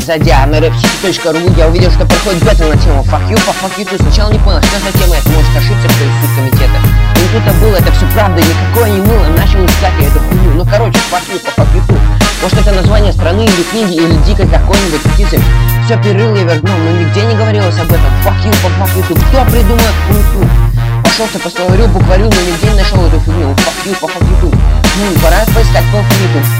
Зайдя на rapcity.ru, я увидел, что проходит бета на тему Fuck you, fuck you. Сначала не понял, что за тема, это может ошибся, кто из субкомитета. Но тут-то было, это все правда, никакое не мыло, начал искать я эту хуйню. Ну короче, fuck you. Может это название страны или книги, или дикость какой-нибудь птицы. Все перерыл я вернул, но нигде не говорилось об этом. Fuck you. Кто придумал эту хуйню? Пошелся по словарю, букварю, но нигде не нашел эту фигню. Fuck you. Пора поискать по алфавиту.